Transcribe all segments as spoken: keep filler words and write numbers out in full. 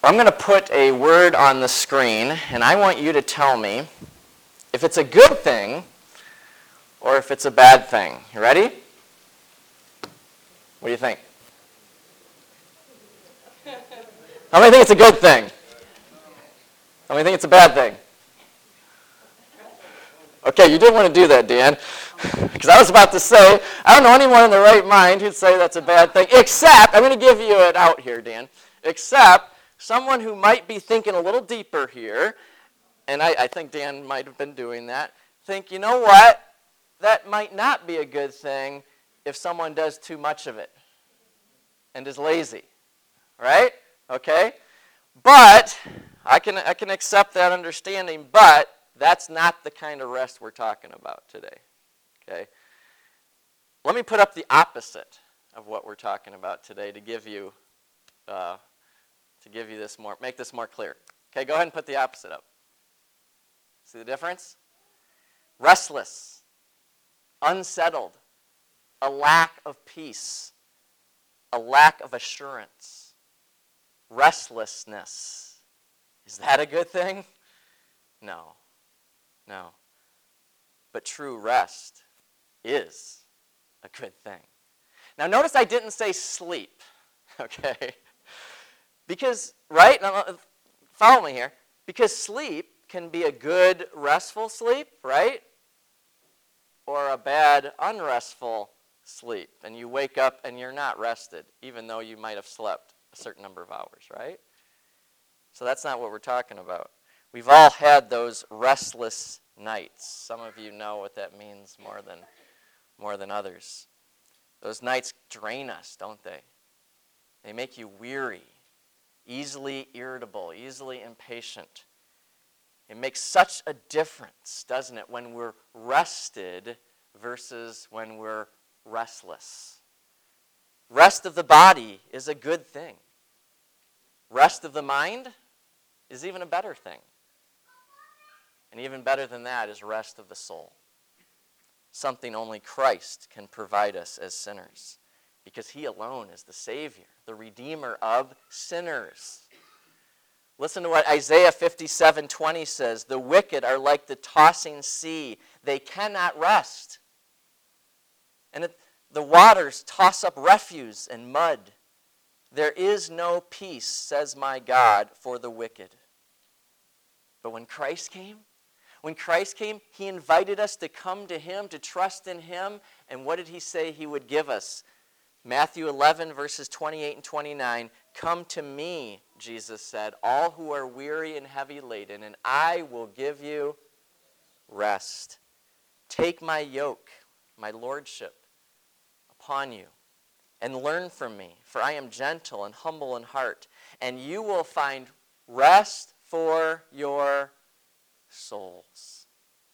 I'm going to put a word on the screen, and I want you to tell me if it's a good thing or if it's a bad thing. You ready? What do you think? How many think it's a good thing? How many think it's a bad thing? Okay, you didn't want to do that, Dan, because I was about to say, I don't know anyone in their right mind who'd say that's a bad thing, except, I'm going to give you it out here, Dan, except someone who might be thinking a little deeper here, and I, I think Dan might have been doing that, think, you know what, that might not be a good thing if someone does too much of it and is lazy, right? Okay? But, I can, I can accept that understanding, but that's not the kind of rest we're talking about today, okay? Let me put up the opposite of what we're talking about today to give you, uh, to give you this more, make this more clear. Okay, go ahead and put the opposite up. See the difference? Restless, unsettled, a lack of peace, a lack of assurance, restlessness. Is that a good thing? No. No. But true rest is a good thing. Now notice I didn't say sleep, okay? Because, right? Now, follow me here. Because sleep can be a good restful sleep, right? Or a bad unrestful sleep. And you wake up and you're not rested, even though you might have slept a certain number of hours, right? So that's not what we're talking about. We've all had those restless nights. Some of you know what that means more than, more than others. Those nights drain us, don't they? They make you weary, easily irritable, easily impatient. It makes such a difference, doesn't it, when we're rested versus when we're restless. Rest of the body is a good thing. Rest of the mind is even a better thing. And even better than that is rest of the soul. Something only Christ can provide us as sinners. Because he alone is the Savior, the Redeemer of sinners. Listen to what Isaiah fifty-seven twenty says. The wicked are like the tossing sea. They cannot rest. And it, the waters toss up refuse and mud. There is no peace, says my God, for the wicked. But when Christ came, when Christ came, he invited us to come to him, to trust in him. And what did he say he would give us? Matthew eleven, verses twenty-eight and twenty-nine. Come to me, Jesus said, all who are weary and heavy laden, and I will give you rest. Take my yoke, my lordship, upon you, and learn from me, for I am gentle and humble in heart, and you will find rest for your souls.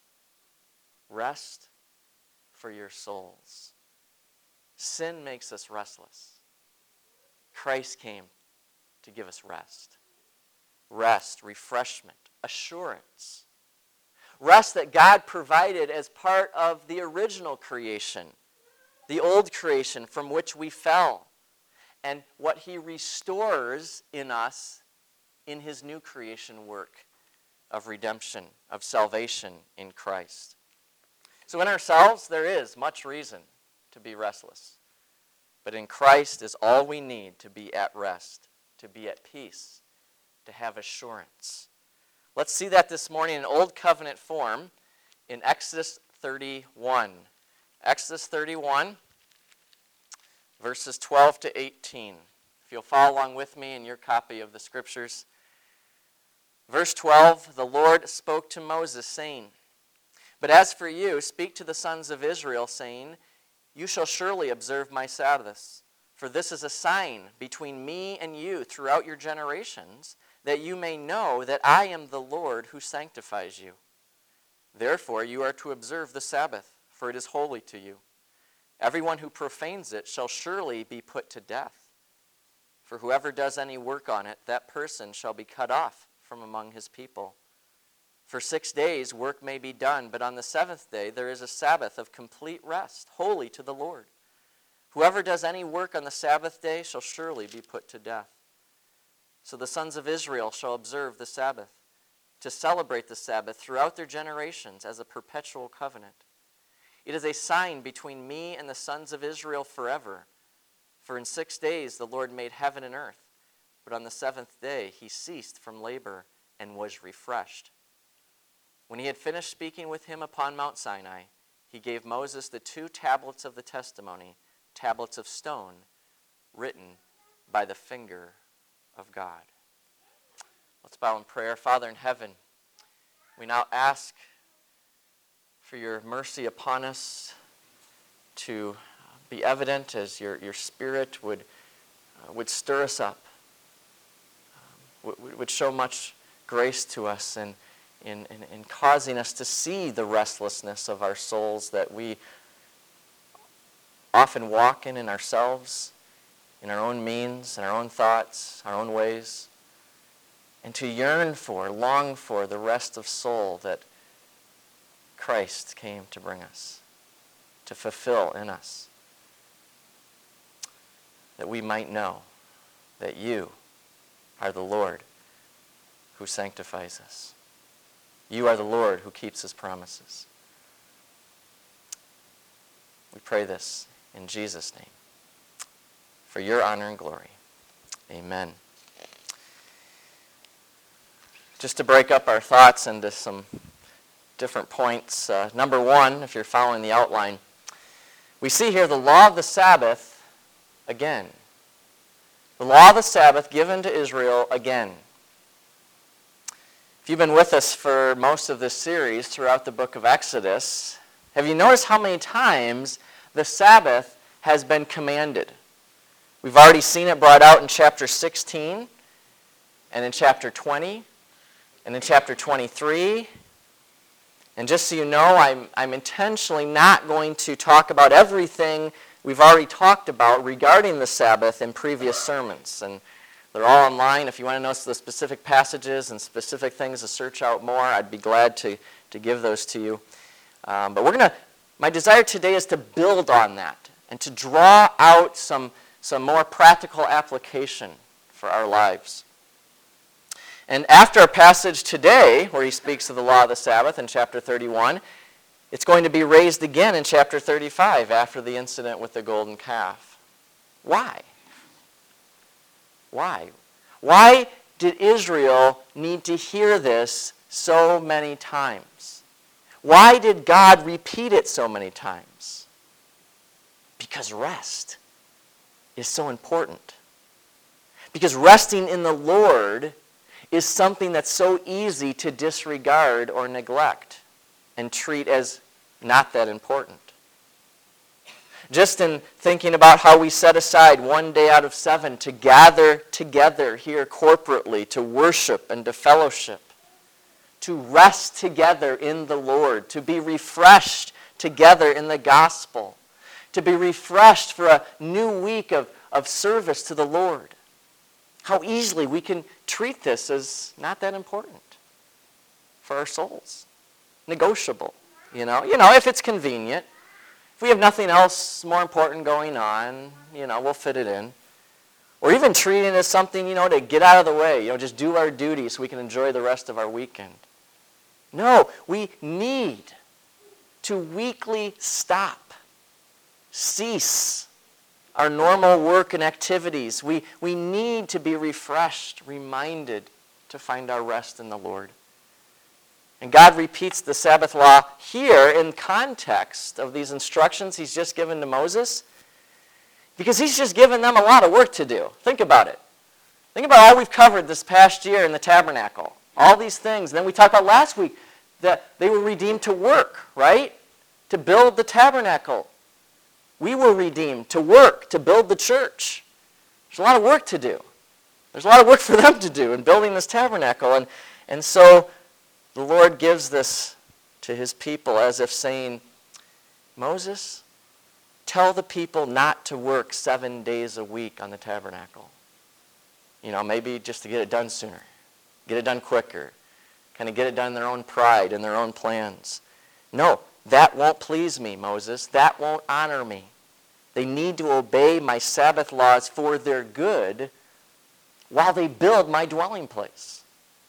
Rest for your souls. Sin makes us restless. Christ came to give us rest. Rest, refreshment, assurance. Rest that God provided as part of the original creation, the old creation from which we fell, and what he restores in us in his new creation work of redemption, of salvation in Christ. So in ourselves, there is much reason to be restless. But in Christ is all we need to be at rest, to be at peace, to have assurance. Let's see that this morning in Old Covenant form in Exodus thirty-one. Exodus thirty-one, verses twelve to eighteen. If you'll follow along with me in your copy of the Scriptures. Verse twelve, the Lord spoke to Moses, saying, But as for you, speak to the sons of Israel, saying, You shall surely observe my Sabbaths, for this is a sign between me and you throughout your generations, that you may know that I am the Lord who sanctifies you. Therefore you are to observe the Sabbath, for it is holy to you. Everyone who profanes it shall surely be put to death. For whoever does any work on it, that person shall be cut off from among his people. For six days work may be done, but on the seventh day there is a Sabbath of complete rest, holy to the Lord. Whoever does any work on the Sabbath day shall surely be put to death. So the sons of Israel shall observe the Sabbath, to celebrate the Sabbath throughout their generations as a perpetual covenant. It is a sign between me and the sons of Israel forever. For in six days the Lord made heaven and earth, but on the seventh day he ceased from labor and was refreshed. When he had finished speaking with him upon Mount Sinai, he gave Moses the two tablets of the testimony, tablets of stone, written by the finger of God. Let's bow in prayer. Father in heaven, we now ask for your mercy upon us to be evident as your, your Spirit would, uh, would stir us up, um, would, would show much grace to us in, in, in, in causing us to see the restlessness of our souls that we often walk in in ourselves, in our own means, in our own thoughts, our own ways, and to yearn for, long for the rest of soul that Christ came to bring us, to fulfill in us, that we might know that you are the Lord who sanctifies us. You are the Lord who keeps his promises. We pray this in Jesus' name, for your honor and glory. Amen. Just to break up our thoughts into some different points. Uh, number one, if you're following the outline, we see here the law of the Sabbath again. The law of the Sabbath given to Israel again. If you've been with us for most of this series throughout the book of Exodus, have you noticed how many times the Sabbath has been commanded? We've already seen it brought out in chapter sixteen, and in chapter twenty, and in chapter twenty-three. And just so you know, I'm, I'm intentionally not going to talk about everything we've already talked about regarding the Sabbath in previous sermons. And they're all online. If you want to know the specific passages and specific things to search out more, I'd be glad to, to give those to you. Um, but we're going to, my desire today is to build on that and to draw out some, some more practical application for our lives. And after our passage today, where he speaks of the law of the Sabbath in chapter thirty-one, it's going to be raised again in chapter thirty-five after the incident with the golden calf. Why? Why? Why did Israel need to hear this so many times? Why did God repeat it so many times? Because rest is so important. Because resting in the Lord is something that's so easy to disregard or neglect and treat as not that important. Just in thinking about how we set aside one day out of seven to gather together here corporately, to worship and to fellowship, to rest together in the Lord, to be refreshed together in the gospel, to be refreshed for a new week of, of service to the Lord. How easily we can treat this as not that important for our souls. Negotiable, you know. You know, if it's convenient. If we have nothing else more important going on, you know, we'll fit it in. Or even treating it as something, you know, to get out of the way. You know, just do our duty so we can enjoy the rest of our weekend. No, we need to weekly stop, cease our normal work and activities. We, we need to be refreshed, reminded to find our rest in the Lord. And God repeats the Sabbath law here in context of these instructions he's just given to Moses, because he's just given them a lot of work to do. Think about it. Think about all we've covered this past year in the tabernacle. All these things. And then we talked about last week that they were redeemed to work, right? To build the tabernacle. We were redeemed to work, to build the church. There's a lot of work to do. There's a lot of work for them to do in building this tabernacle. And, and so the Lord gives this to his people as if saying, Moses, tell the people not to work seven days a week on the tabernacle. You know, maybe just to get it done sooner, get it done quicker, kind of get it done in their own pride and their own plans. No, that won't please me, Moses. That won't honor me. They need to obey my Sabbath laws for their good while they build my dwelling place.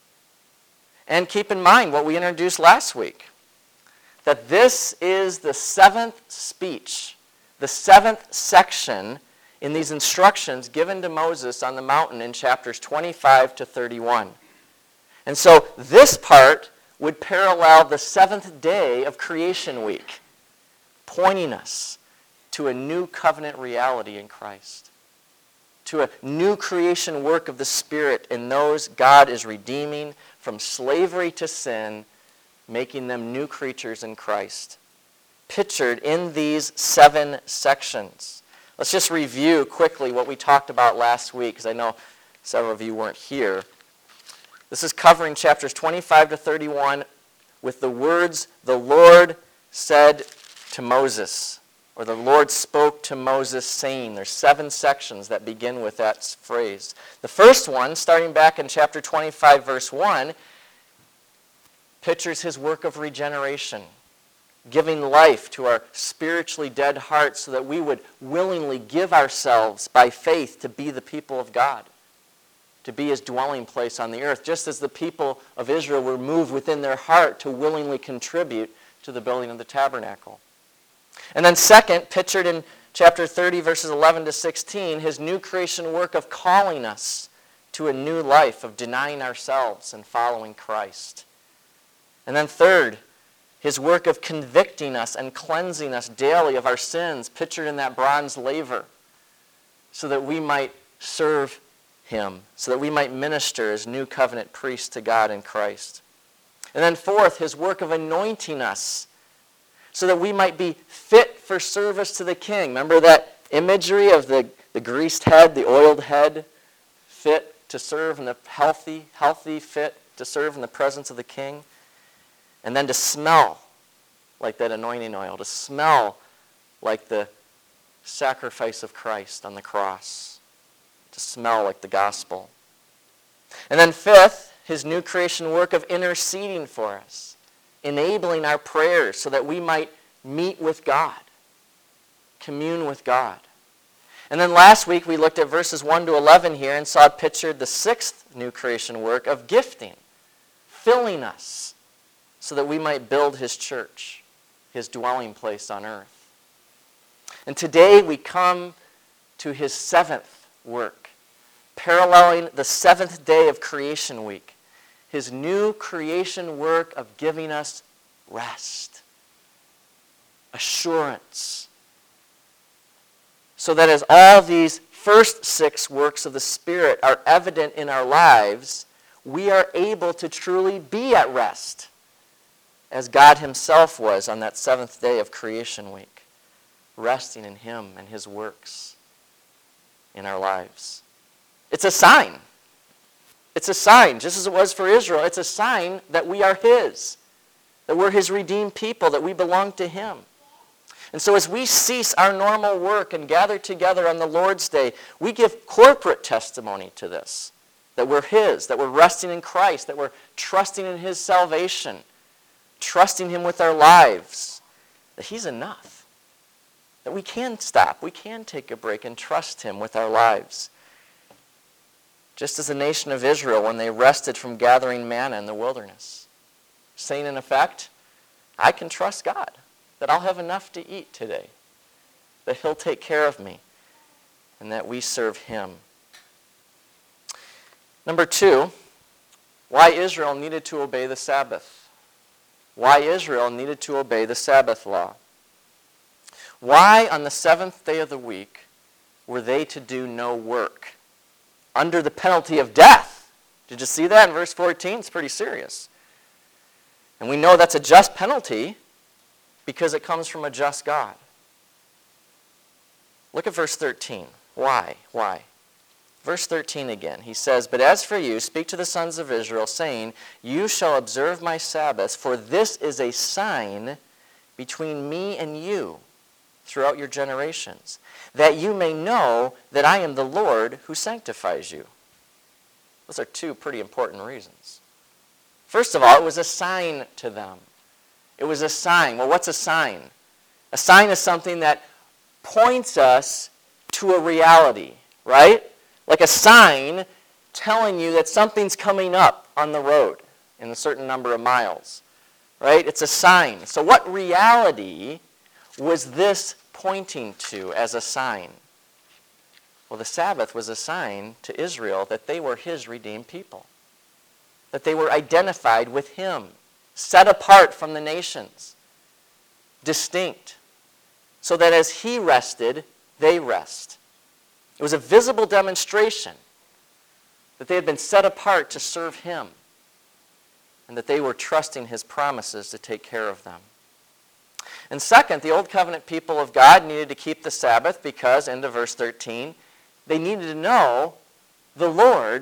And keep in mind what we introduced last week, that this is the seventh speech, the seventh section in these instructions given to Moses on the mountain in chapters twenty-five to thirty-one. And so this part would parallel the seventh day of creation week, pointing us to a new covenant reality in Christ, to a new creation work of the Spirit in those God is redeeming from slavery to sin, making them new creatures in Christ, pictured in these seven sections. Let's just review quickly what we talked about last week, because I know several of you weren't here. This is covering chapters twenty-five to thirty-one with the words, "The Lord said to Moses," or "the Lord spoke to Moses, saying." There's seven sections that begin with that phrase. The first one, starting back in chapter twenty-five, verse one, pictures his work of regeneration, giving life to our spiritually dead hearts so that we would willingly give ourselves by faith to be the people of God, to be his dwelling place on the earth, just as the people of Israel were moved within their heart to willingly contribute to the building of the tabernacle. And then second, pictured in chapter thirty, verses eleven to sixteen, his new creation work of calling us to a new life of denying ourselves and following Christ. And then third, his work of convicting us and cleansing us daily of our sins, pictured in that bronze laver, so that we might serve him, so that we might minister as new covenant priests to God in Christ. And then fourth, his work of anointing us, so that we might be fit for service to the king. Remember that imagery of the, the greased head, the oiled head, fit to serve in the healthy, healthy, fit to serve in the presence of the king? And then to smell like that anointing oil, to smell like the sacrifice of Christ on the cross, to smell like the gospel. And then fifth, his new creation work of interceding for us, enabling our prayers so that we might meet with God, commune with God. And then last week we looked at verses one to eleven here and saw pictured the sixth new creation work of gifting, filling us so that we might build his church, his dwelling place on earth. And today we come to his seventh work, paralleling the seventh day of creation week, his new creation work of giving us rest, assurance, so that as all these first six works of the Spirit are evident in our lives, we are able to truly be at rest, as God himself was on that seventh day of creation week, resting in him and his works in our lives. It's a sign. It's a sign, just as it was for Israel. It's a sign that we are his, that we're his redeemed people, that we belong to him. And so as we cease our normal work and gather together on the Lord's Day, we give corporate testimony to this, that we're his, that we're resting in Christ, that we're trusting in his salvation, trusting him with our lives, that he's enough, that we can stop, we can take a break and trust him with our lives. Just as the nation of Israel when they rested from gathering manna in the wilderness, saying in effect, I can trust God, that I'll have enough to eat today, that he'll take care of me, and that we serve him. Number two, why Israel needed to obey the Sabbath. Why Israel needed to obey the Sabbath law. Why on the seventh day of the week were they to do no work under the penalty of death? Did you see that in verse fourteen? It's pretty serious. And we know that's a just penalty because it comes from a just God. Look at verse thirteen. Why? Why? Verse thirteen again. He says, But as for you, speak to the sons of Israel, saying, You shall observe my Sabbaths, for this is a sign between me and you throughout your generations, that you may know that I am the Lord who sanctifies you. Those are two pretty important reasons. First of all, it was a sign to them. It was a sign. Well, what's a sign? A sign is something that points us to a reality, right? Like a sign telling you that something's coming up on the road in a certain number of miles, right? It's a sign. So what reality was this pointing to as a sign? Well, the Sabbath was a sign to Israel that they were his redeemed people, that they were identified with him, set apart from the nations, distinct, so that as he rested, they rest. It was a visible demonstration that they had been set apart to serve him and that they were trusting his promises to take care of them. And second, the Old Covenant people of God needed to keep the Sabbath because, into verse thirteen, they needed to know the Lord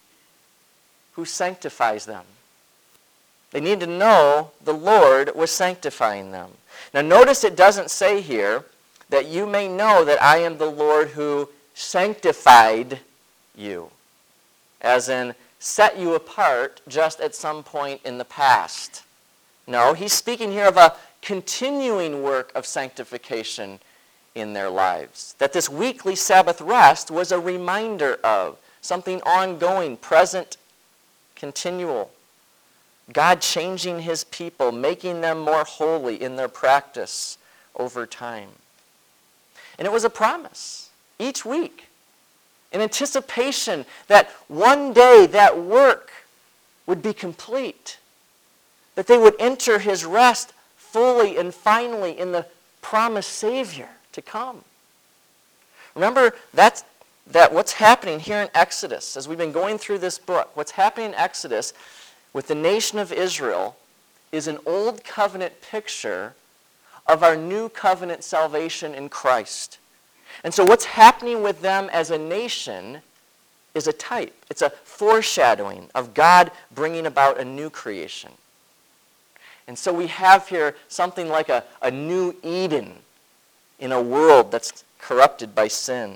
who sanctifies them. They needed to know the Lord was sanctifying them. Now notice it doesn't say here that you may know that I am the Lord who sanctified you, as in set you apart just at some point in the past. No, he's speaking here of a continuing work of sanctification in their lives. That this weekly Sabbath rest was a reminder of something ongoing, present, continual. God changing his people, making them more holy in their practice over time. And it was a promise each week, in anticipation that one day that work would be complete, that they would enter his rest fully and finally in the promised Savior to come. Remember, that's, that what's happening here in Exodus, as we've been going through this book, what's happening in Exodus with the nation of Israel is an old covenant picture of our new covenant salvation in Christ. And so what's happening with them as a nation is a type. It's a foreshadowing of God bringing about a new creation. And so we have here something like a, a new Eden in a world that's corrupted by sin.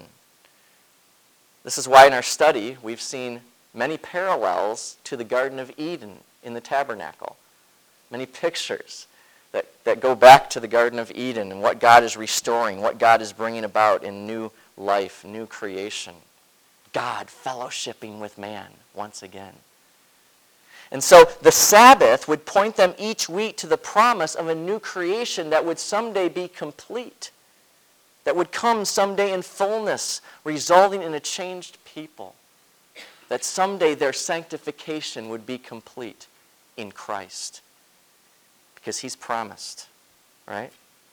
This is why in our study we've seen many parallels to the Garden of Eden in the tabernacle. Many pictures that, that go back to the Garden of Eden and what God is restoring, what God is bringing about in new life, new creation. God fellowshipping with man once again. And so the Sabbath would point them each week to the promise of a new creation that would someday be complete, that would come someday in fullness, resulting in a changed people, that someday their sanctification would be complete in Christ, because he's promised, right?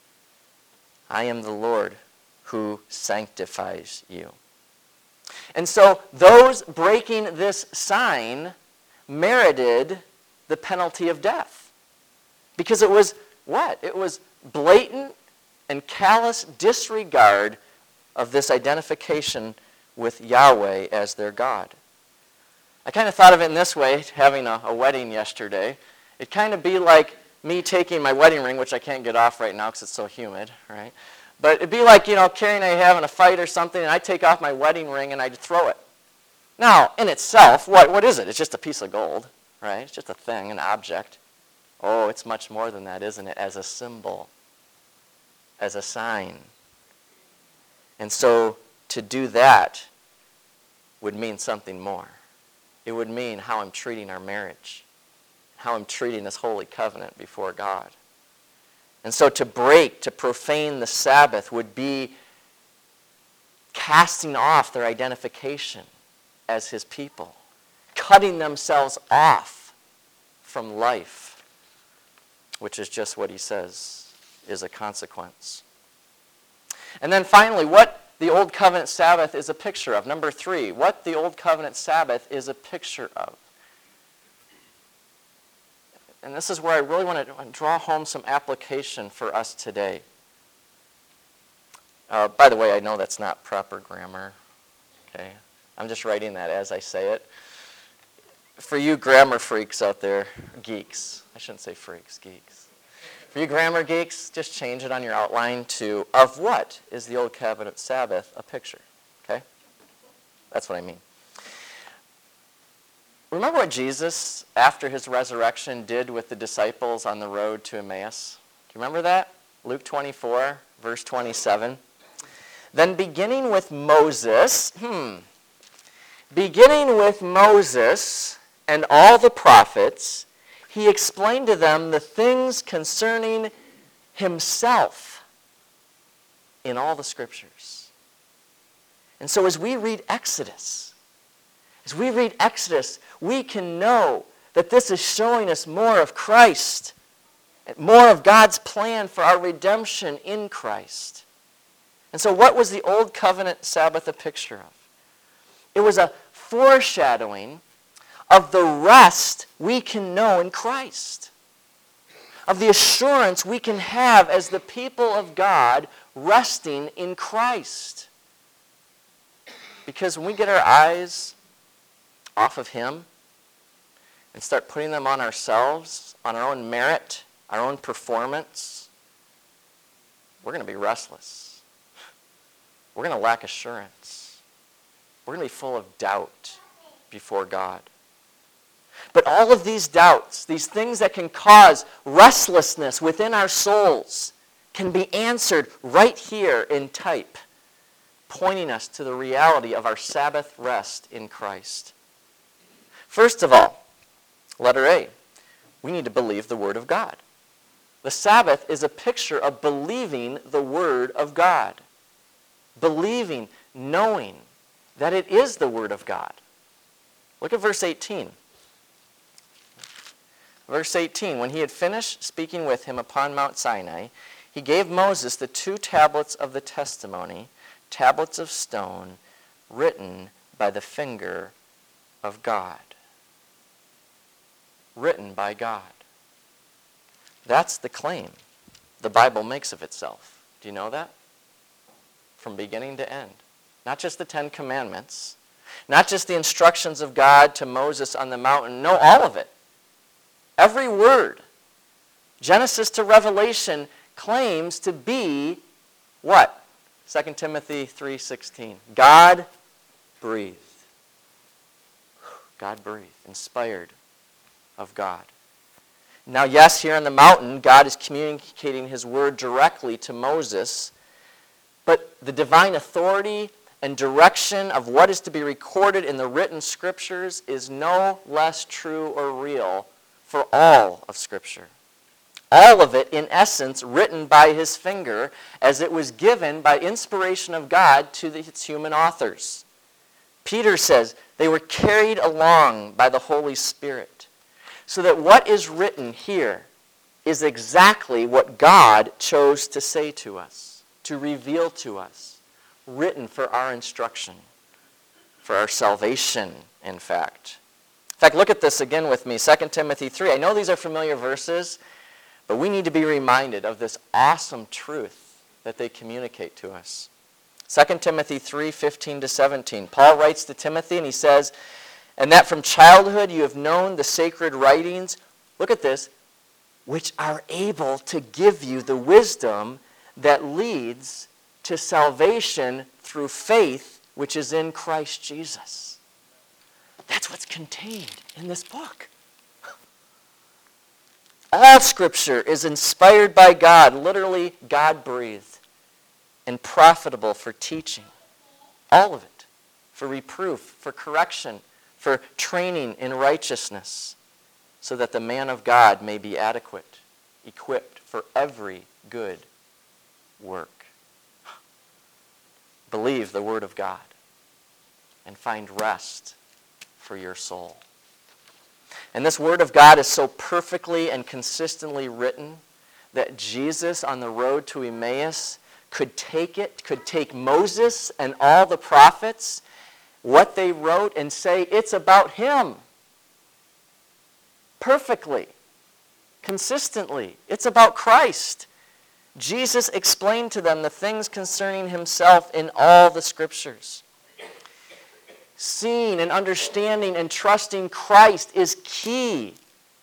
I am the Lord who sanctifies you. And so those breaking this sign merited the penalty of death. Because it was what? It was blatant and callous disregard of this identification with Yahweh as their God. I kind of thought of it in this way, having a, a wedding yesterday. It'd kind of be like me taking my wedding ring, which I can't get off right now because it's so humid, right? But it'd be like, you know, Carrie and I having a fight or something, and I take off my wedding ring and I'd throw it. Now, in itself, what, what is it? It's just a piece of gold, right? It's just a thing, an object. Oh, it's much more than that, isn't it? As a symbol, as a sign. And so to do that would mean something more. It would mean how I'm treating our marriage, how I'm treating this holy covenant before God. And so to break, to profane the Sabbath would be casting off their identification as his people, cutting themselves off from life, which is just what he says is a consequence. And then finally, what the Old Covenant Sabbath is a picture of. Number three, what the Old Covenant Sabbath is a picture of. And this is where I really want to draw home some application for us today. Uh, by the way, I know that's not proper grammar. Okay, I'm just writing that as I say it. For you grammar freaks out there, geeks. I shouldn't say freaks, geeks. For you grammar geeks, just change it on your outline to, of what is the Old Covenant Sabbath a picture? Okay? That's what I mean. Remember what Jesus, after his resurrection, did with the disciples on the road to Emmaus? Do you remember that? Luke twenty-four, verse twenty-seven. Then beginning with Moses, hmm, Beginning with Moses and all the prophets, he explained to them the things concerning himself in all the scriptures. And so as we read Exodus, as we read Exodus, we can know that this is showing us more of Christ, more of God's plan for our redemption in Christ. And so what was the Old Covenant Sabbath a picture of? It was a foreshadowing of the rest we can know in Christ, of the assurance we can have as the people of God resting in Christ. Because when we get our eyes off of Him and start putting them on ourselves, on our own merit, our own performance, we're going to be restless. We're going to lack assurance. We're going to be full of doubt before God. But all of these doubts, these things that can cause restlessness within our souls, can be answered right here in type, pointing us to the reality of our Sabbath rest in Christ. First of all, letter A, we need to believe the Word of God. The Sabbath is a picture of believing the Word of God. Believing, knowing that it is the Word of God. Look at verse eighteen. Verse eighteen, when he had finished speaking with him upon Mount Sinai, he gave Moses the two tablets of the testimony, tablets of stone, written by the finger of God. Written by God. That's the claim the Bible makes of itself. Do you know that? From beginning to end. Not just the Ten Commandments, not just the instructions of God to Moses on the mountain. No, all of it. Every word, Genesis to Revelation, claims to be what? Second Timothy three sixteen. God breathed. God breathed. Inspired of God. Now, yes, here on the mountain, God is communicating His word directly to Moses, but the divine authority and direction of what is to be recorded in the written scriptures is no less true or real for all of Scripture. All of it, in essence, written by His finger as it was given by inspiration of God to its human authors. Peter says they were carried along by the Holy Spirit, so that what is written here is exactly what God chose to say to us, to reveal to us, written for our instruction, for our salvation, in fact. In fact, look at this again with me, Second Timothy three. I know these are familiar verses, but we need to be reminded of this awesome truth that they communicate to us. Second Timothy three fifteen to seventeen. Paul writes to Timothy and he says, "And that from childhood you have known the sacred writings," look at this, "which are able to give you the wisdom that leads to salvation through faith which is in Christ Jesus." That's what's contained in this book. All Scripture is inspired by God, literally God-breathed, and profitable for teaching. All of it. For reproof, for correction, for training in righteousness, so that the man of God may be adequate, equipped for every good work. Believe the Word of God and find rest for your soul. And this Word of God is so perfectly and consistently written that Jesus on the road to Emmaus could take it, could take Moses and all the prophets, what they wrote, and say it's about Him. Perfectly, consistently. It's about Christ. Jesus explained to them the things concerning Himself in all the Scriptures. Seeing and understanding and trusting Christ is key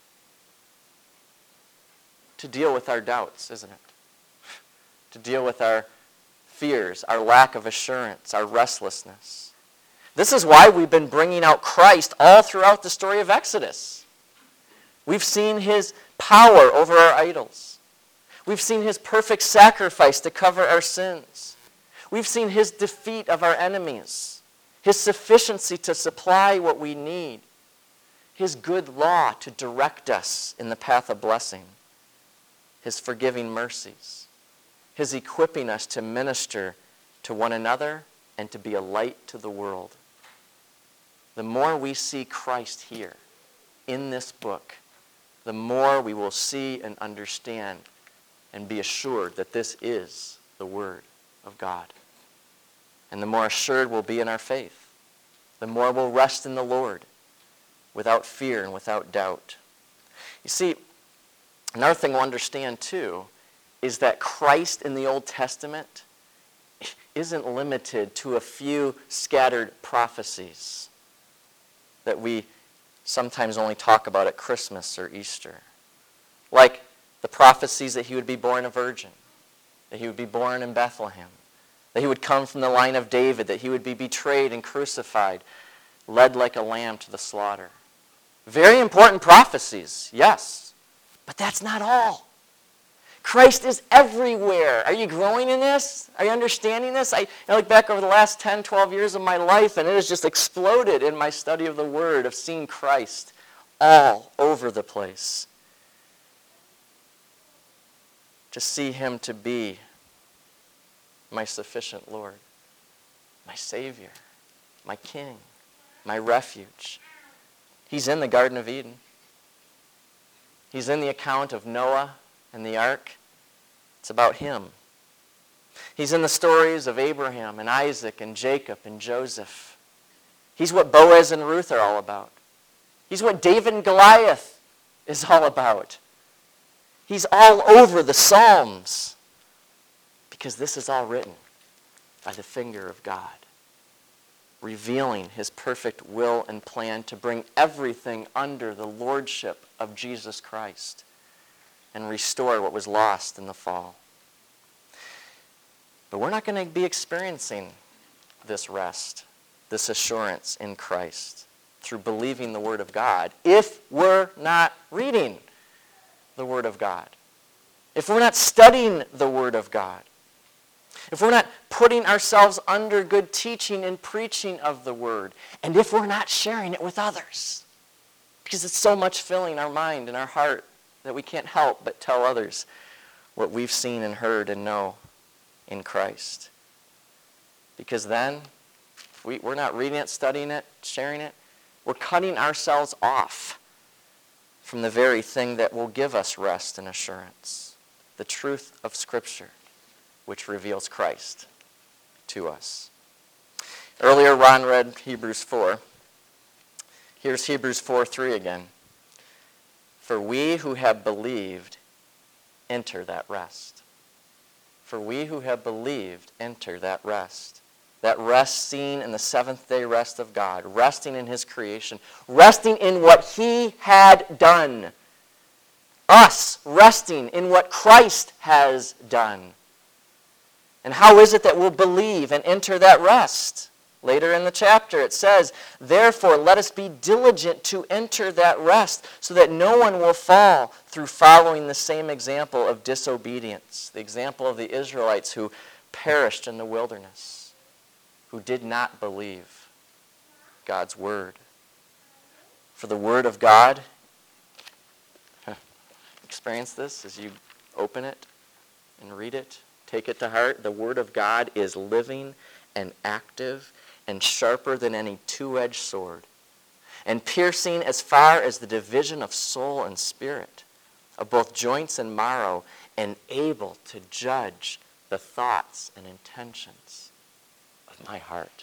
to deal with our doubts, isn't it? To deal with our fears, our lack of assurance, our restlessness. This is why we've been bringing out Christ all throughout the story of Exodus. We've seen His power over our idols. We've seen His perfect sacrifice to cover our sins. We've seen His defeat of our enemies. His sufficiency to supply what we need, His good law to direct us in the path of blessing, His forgiving mercies, His equipping us to minister to one another and to be a light to the world. The more we see Christ here in this book, the more we will see and understand and be assured that this is the Word of God. And the more assured we'll be in our faith, the more we'll rest in the Lord without fear and without doubt. You see, another thing we'll understand too is that Christ in the Old Testament isn't limited to a few scattered prophecies that we sometimes only talk about at Christmas or Easter. Like the prophecies that he would be born a virgin, that he would be born in Bethlehem, that he would come from the line of David, that he would be betrayed and crucified, led like a lamb to the slaughter. Very important prophecies, yes, but that's not all. Christ is everywhere. Are you growing in this? Are you understanding this? I, I look back over the last ten, twelve years of my life, and it has just exploded in my study of the Word, of seeing Christ all over the place. To see Him to be my sufficient Lord, my Savior, my King, my refuge. He's in the Garden of Eden. He's in the account of Noah and the ark. It's about Him. He's in the stories of Abraham and Isaac and Jacob and Joseph. He's what Boaz and Ruth are all about. He's what David and Goliath is all about. He's all over the Psalms because this is all written by the finger of God, revealing His perfect will and plan to bring everything under the lordship of Jesus Christ and restore what was lost in the fall. But we're not going to be experiencing this rest, this assurance in Christ through believing the Word of God if we're not reading the Word of God, if we're not studying the Word of God, if we're not putting ourselves under good teaching and preaching of the Word, and if we're not sharing it with others, because it's so much filling our mind and our heart that we can't help but tell others what we've seen and heard and know in Christ. Because then, if we, we're not reading it, studying it, sharing it, we're cutting ourselves off from the very thing that will give us rest and assurance, the truth of Scripture, which reveals Christ to us. Earlier, Ron read Hebrews four. Here's Hebrews four three again. For we who have believed enter that rest. For we who have believed enter that rest. That rest seen in the seventh day rest of God, resting in His creation, resting in what He had done. Us resting in what Christ has done. And how is it that we'll believe and enter that rest? Later in the chapter it says, therefore let us be diligent to enter that rest so that no one will fall through following the same example of disobedience, the example of the Israelites who perished in the wilderness, who did not believe God's Word. For the Word of God, experience this as you open it and read it, take it to heart. The Word of God is living and active and sharper than any two-edged sword, and piercing as far as the division of soul and spirit, of both joints and marrow, and able to judge the thoughts and intentions of my heart.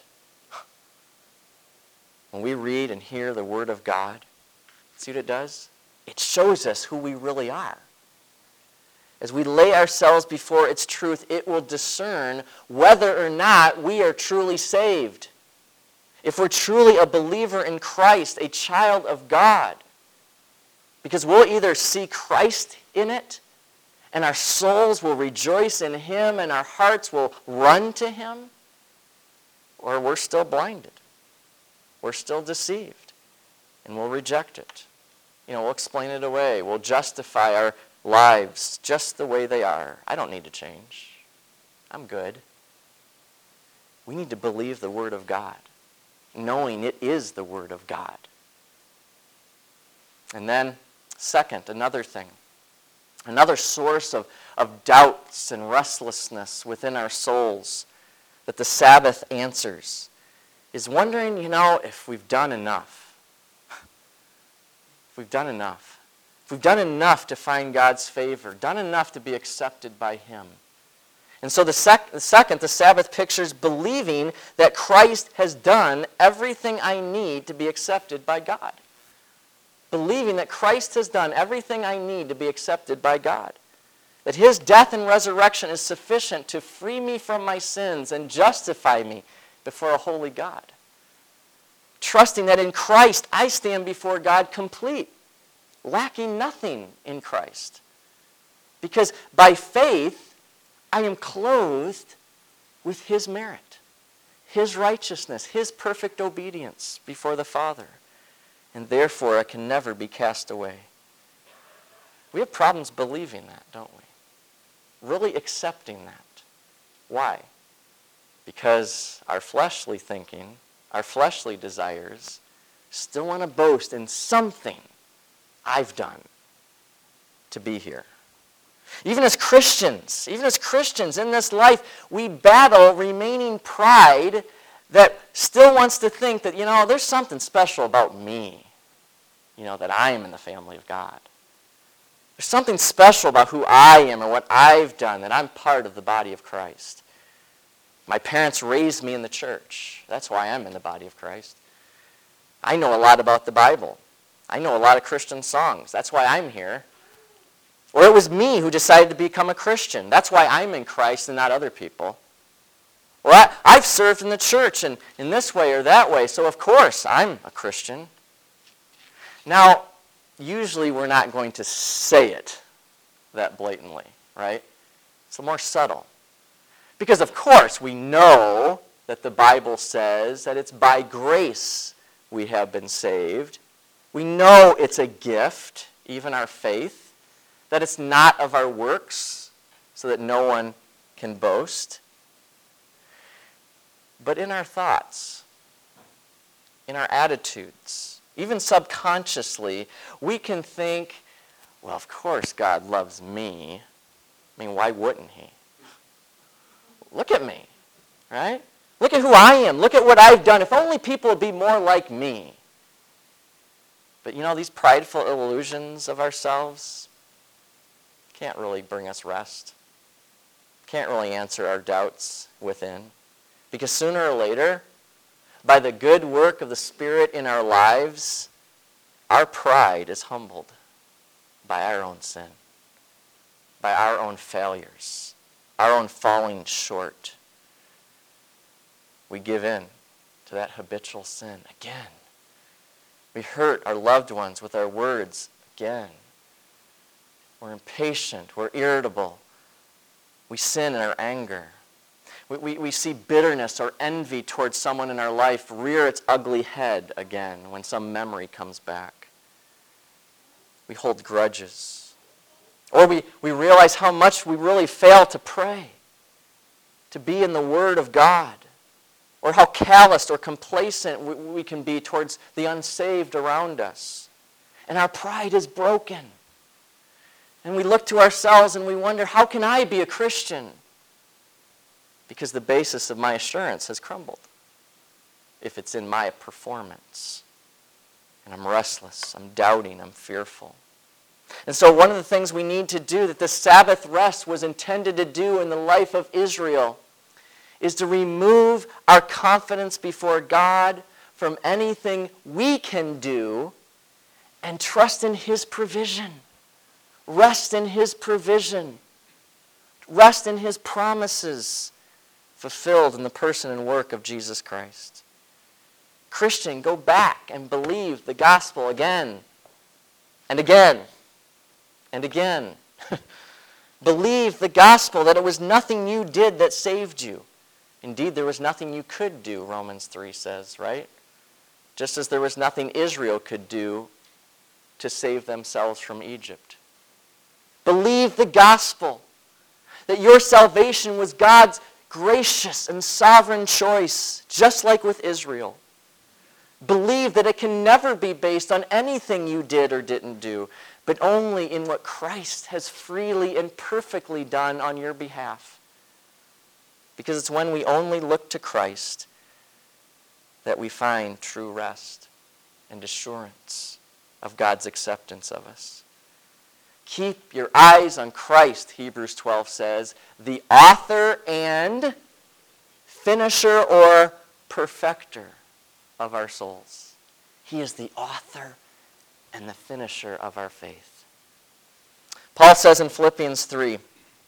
When we read and hear the Word of God, see what it does? It shows us who we really are. As we lay ourselves before its truth, it will discern whether or not we are truly saved. If we're truly a believer in Christ, a child of God. Because we'll either see Christ in it, and our souls will rejoice in Him, and our hearts will run to Him, or we're still blinded. We're still deceived, and we'll reject it. You know, we'll explain it away. We'll justify our lives just the way they are. I don't need to change. I'm good. We need to believe the Word of God. knowing it is the Word of God. And then, second, another thing, another source of, of doubts and restlessness within our souls that the Sabbath answers is wondering, you know, if we've done enough. If we've done enough. If we've done enough to find God's favor, done enough to be accepted by Him. And so the, sec- the second, the Sabbath pictures believing that Christ has done everything I need to be accepted by God. Believing that Christ has done everything I need to be accepted by God. That His death and resurrection is sufficient to free me from my sins and justify me before a holy God. Trusting that in Christ I stand before God complete, lacking nothing in Christ. Because by faith, I am clothed with His merit, His righteousness, His perfect obedience before the Father. And therefore, I can never be cast away. We have problems believing that, don't we? Really accepting that. Why? Because our fleshly thinking, our fleshly desires, still want to boast in something I've done to be here. Even as Christians, even as Christians in this life, we battle remaining pride that still wants to think that, you know, there's something special about me, you know, that I am in the family of God. There's something special about who I am and what I've done, that I'm part of the body of Christ. My parents raised me in the church. That's why I'm in the body of Christ. I know a lot about the Bible. I know a lot of Christian songs. That's why I'm here. Or it was me who decided to become a Christian. That's why I'm in Christ and not other people. Or I, I've served in the church in, in this way or that way, so of course I'm a Christian. Now, usually we're not going to say it that blatantly, right? It's more subtle. Because of course we know that the Bible says that it's by grace we have been saved. We know it's a gift, even our faith, that it's not of our works, so that no one can boast. But in our thoughts, in our attitudes, even subconsciously, we can think, well, of course God loves me. I mean, why wouldn't He? Look at me, right? Look at who I am. Look at what I've done. If only people would be more like me. But you know, these prideful illusions of ourselves can't really bring us rest. Can't really answer our doubts within. Because sooner or later, by the good work of the Spirit in our lives, our pride is humbled by our own sin, by our own failures, our own falling short. We give in to that habitual sin again. We hurt our loved ones with our words again. We're impatient. We're irritable. We sin in our anger. We, we, we see bitterness or envy towards someone in our life rear its ugly head again when some memory comes back. We hold grudges. Or we, we realize how much we really fail to pray, to be in the Word of God. Or how calloused or complacent we, we can be towards the unsaved around us. And our pride is broken. And we look to ourselves and we wonder, how can I be a Christian? Because the basis of my assurance has crumbled. If it's in my performance. And I'm restless, I'm doubting, I'm fearful. And so one of the things we need to do that the Sabbath rest was intended to do in the life of Israel is to remove our confidence before God from anything we can do and trust in His provision. Rest in His provision. Rest in His promises fulfilled in the person and work of Jesus Christ. Christian, go back and believe the gospel again and again and again. Believe the gospel that it was nothing you did that saved you. Indeed, there was nothing you could do, Romans three says, right? Just as there was nothing Israel could do to save themselves from Egypt. Believe the gospel, that your salvation was God's gracious and sovereign choice, just like with Israel. Believe that it can never be based on anything you did or didn't do, but only in what Christ has freely and perfectly done on your behalf. Because it's when we only look to Christ that we find true rest and assurance of God's acceptance of us. Keep your eyes on Christ, Hebrews twelve says, the author and finisher or perfecter of our souls. He is the author and the finisher of our faith. Paul says in Philippians three,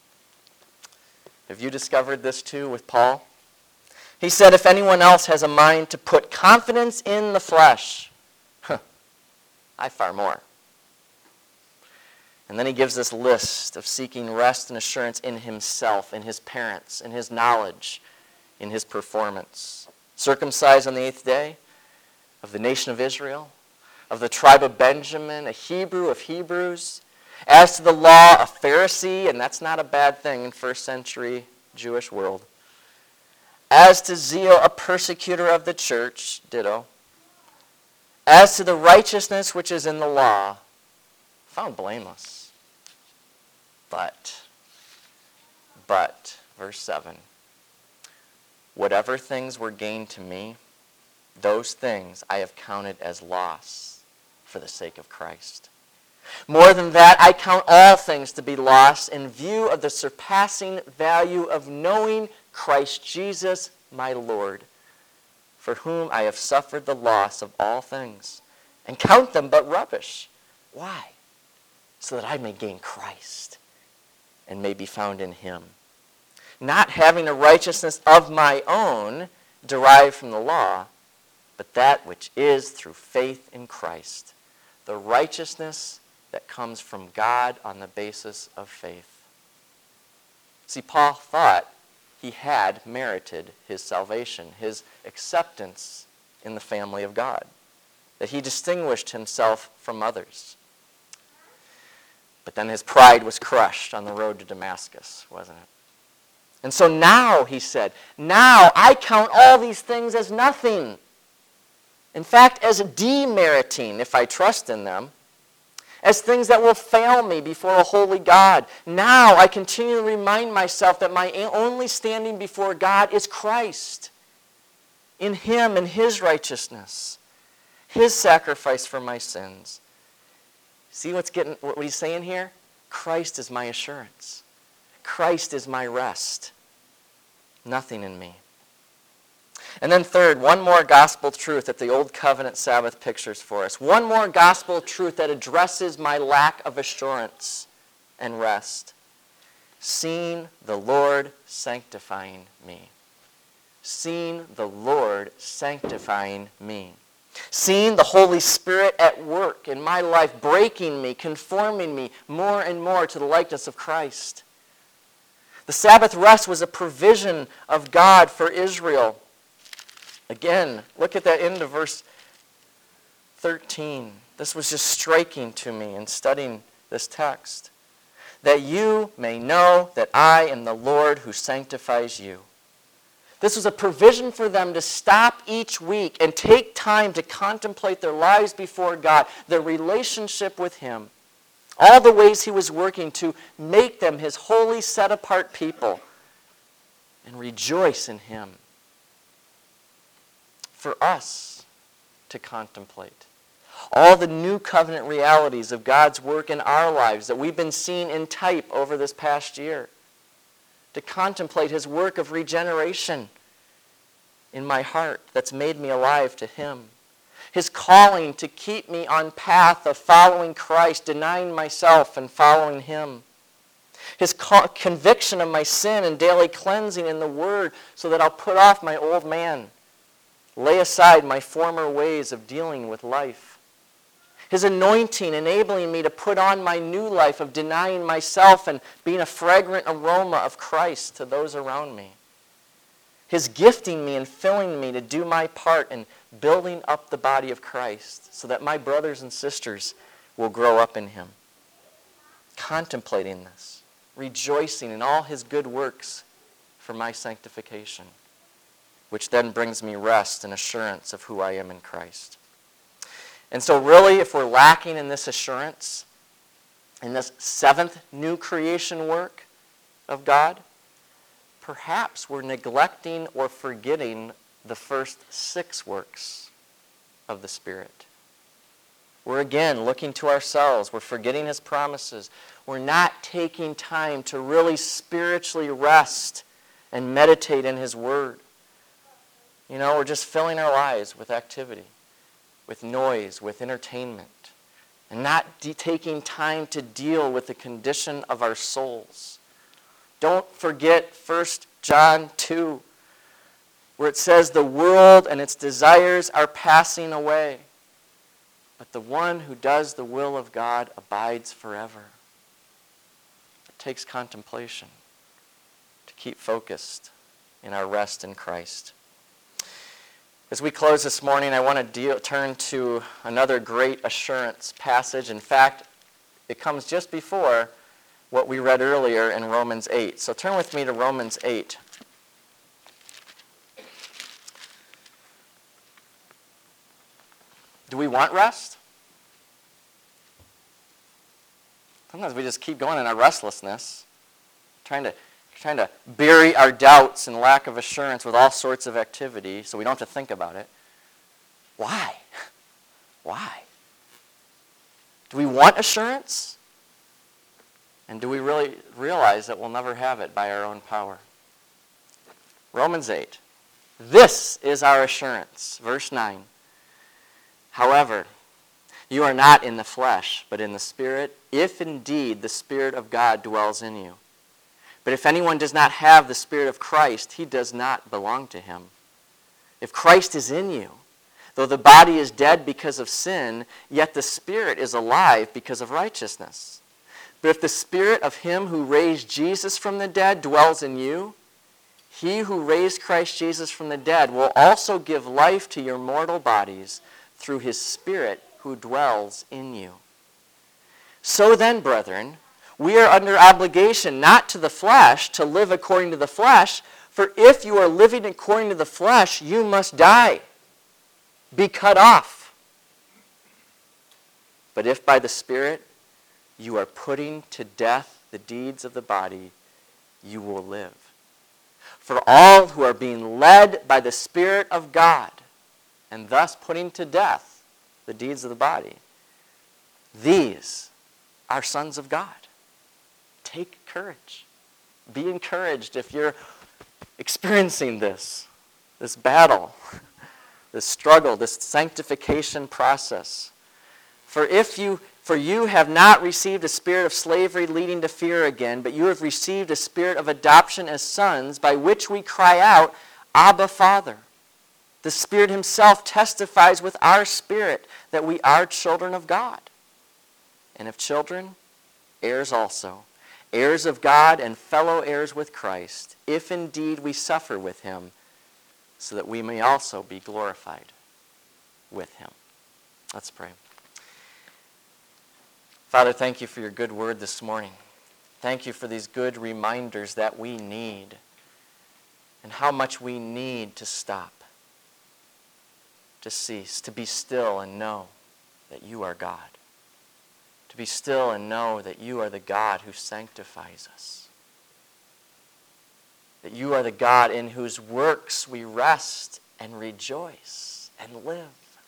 have you discovered this too with Paul? He said, if anyone else has a mind to put confidence in the flesh, huh, I far more. And then he gives this list of seeking rest and assurance in himself, in his parents, in his knowledge, in his performance. Circumcised on the eighth day, of the nation of Israel, of the tribe of Benjamin, a Hebrew of Hebrews. As to the law, a Pharisee, and that's not a bad thing in first century Jewish world. As to zeal, a persecutor of the church, ditto. As to the righteousness which is in the law, found blameless. But, but, verse seven, whatever things were gained to me, those things I have counted as loss for the sake of Christ. More than that, I count all things to be lost in view of the surpassing value of knowing Christ Jesus my Lord, for whom I have suffered the loss of all things, and count them but rubbish. Why? So that I may gain Christ, and may be found in him, not having a righteousness of my own derived from the law, but that which is through faith in Christ, the righteousness that comes from God on the basis of faith. See, Paul thought he had merited his salvation, his acceptance in the family of God, that he distinguished himself from others. But then his pride was crushed on the road to Damascus, wasn't it? And so now, he said, now I count all these things as nothing. In fact, as demeriting if I trust in them, as things that will fail me before a holy God. Now I continue to remind myself that my only standing before God is Christ. In him and his righteousness. His sacrifice for my sins. See what's getting what he's saying here? Christ is my assurance. Christ is my rest. Nothing in me. And then third, one more gospel truth that the Old Covenant Sabbath pictures for us. One more gospel truth that addresses my lack of assurance and rest. Seeing the Lord sanctifying me. Seeing the Lord sanctifying me. Seeing the Holy Spirit at work in my life, breaking me, conforming me more and more to the likeness of Christ. The Sabbath rest was a provision of God for Israel. Again, look at that end of verse thirteen. This was just striking to me in studying this text. That you may know that I am the Lord who sanctifies you. This was a provision for them to stop each week and take time to contemplate their lives before God, their relationship with him, all the ways he was working to make them his holy, set-apart people, and rejoice in him. For us to contemplate all the new covenant realities of God's work in our lives that we've been seeing in type over this past year. To contemplate his work of regeneration in my heart that's made me alive to him. His calling to keep me on path of following Christ, denying myself and following him. His conviction of my sin and daily cleansing in the Word so that I'll put off my old man. Lay aside my former ways of dealing with life. His anointing enabling me to put on my new life of denying myself and being a fragrant aroma of Christ to those around me. His gifting me and filling me to do my part in building up the body of Christ so that my brothers and sisters will grow up in him. Contemplating this, rejoicing in all his good works for my sanctification. which then brings me rest and assurance of who I am in Christ. And so really, if we're lacking in this assurance, in this seventh new creation work of God, perhaps we're neglecting or forgetting the first six works of the Spirit. We're again looking to ourselves. We're forgetting His promises. We're not taking time to really spiritually rest and meditate in His Word. You know, we're just filling our lives with activity, with noise, with entertainment, and not de- taking time to deal with the condition of our souls. Don't forget First John two, where it says, the world and its desires are passing away, but the one who does the will of God abides forever. It takes contemplation to keep focused in our rest in Christ. As we close this morning, I want to deal, turn to another great assurance passage. In fact, it comes just before what we read earlier in Romans eight. So turn with me to Romans eight. Do we want rest? Sometimes we just keep going in our restlessness, trying to trying to bury our doubts and lack of assurance with all sorts of activity so we don't have to think about it. Why? Why? Do we want assurance? And do we really realize that we'll never have it by our own power? Romans eight. This is our assurance. Verse nine. However, you are not in the flesh, but in the Spirit, if indeed the Spirit of God dwells in you. But if anyone does not have the Spirit of Christ, he does not belong to him. If Christ is in you, though the body is dead because of sin, yet the Spirit is alive because of righteousness. But if the Spirit of him who raised Jesus from the dead dwells in you, he who raised Christ Jesus from the dead will also give life to your mortal bodies through his Spirit who dwells in you. So then, brethren, we are under obligation not to the flesh to live according to the flesh, for if you are living according to the flesh, you must die, be cut off. But if by the Spirit you are putting to death the deeds of the body, you will live. For all who are being led by the Spirit of God, and thus putting to death the deeds of the body, these are sons of God. Take courage. Be encouraged if you're experiencing this, this battle, this struggle, this sanctification process. For if you, for you have not received a spirit of slavery leading to fear again, but you have received a spirit of adoption as sons, by which we cry out, Abba, Father. The Spirit himself testifies with our spirit that we are children of God. And if children, heirs also, heirs of God and fellow heirs with Christ, if indeed we suffer with him, so that we may also be glorified with him. Let's pray. Father, thank you for your good word this morning. Thank you for these good reminders that we need and how much we need to stop, to cease, to be still and know that you are God. To be still and know that you are the God who sanctifies us. That you are the God in whose works we rest and rejoice and live.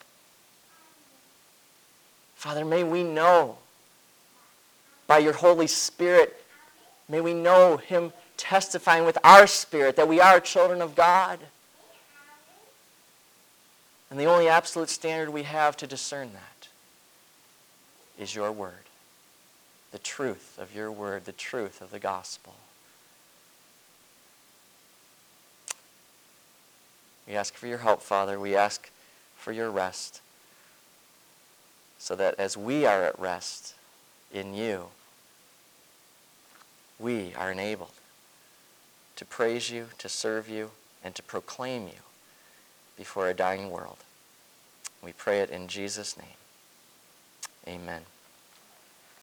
Father, may we know by your Holy Spirit, may we know him testifying with our spirit that we are children of God. And the only absolute standard we have to discern that is your word, the truth of your word, the truth of the gospel. We ask for your help, Father. We ask for your rest, so that as we are at rest in you, we are enabled to praise you, to serve you, and to proclaim you before a dying world. We pray it in Jesus' name. Amen.